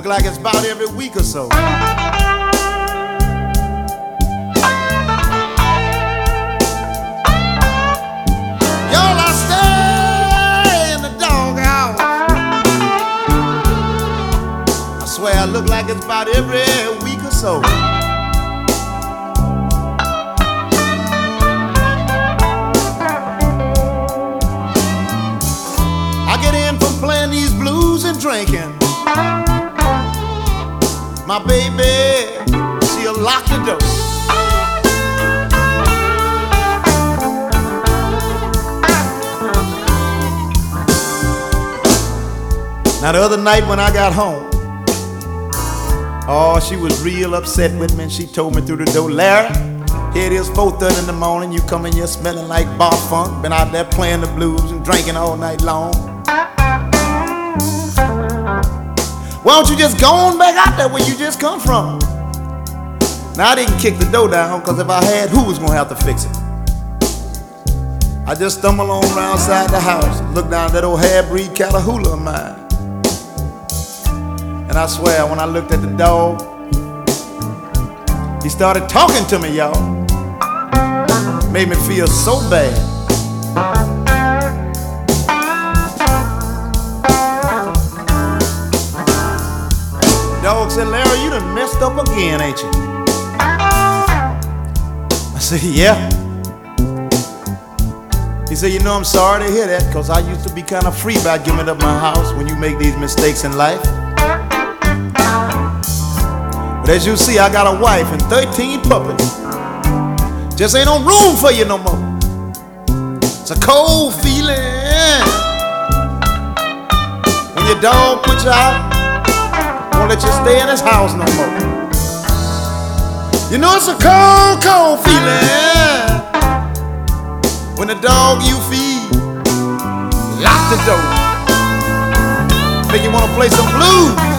Look like it's about every week or so. Y'all, I stay in the doghouse. I swear I look like it's about every week or so. I get in from playing these blues and drinking. My baby, she'll lock the door. Now the other night when I got home, oh, she was real upset with me, and she told me through the door, "Larry, here it is 4:30 in the morning, you come in here smelling like bar funk, been out there playing the blues and drinking all night long. Why don't you just go on back out there where you just come from?" Now I didn't kick the door down, because if I had, who was gonna have to fix it? I just stumbled on around outside the house, looked down at that old hair-breed Callahoola of mine. And I swear, when I looked at the dog, he started talking to me, y'all. Made me feel so bad. Dog said, "Larry, you done messed up again, ain't you?" I said, "Yeah." He said, "You know, I'm sorry to hear that, because I used to be kind of free about giving up my house when you make these mistakes in life. But as you see, I got a wife and 13 puppies. Just ain't no room for you no more. It's a cold feeling when your dog puts you out, won't let you stay in his house no more. You know, it's a cold, cold feeling when the dog you feed lock the door, make you want to play some blues.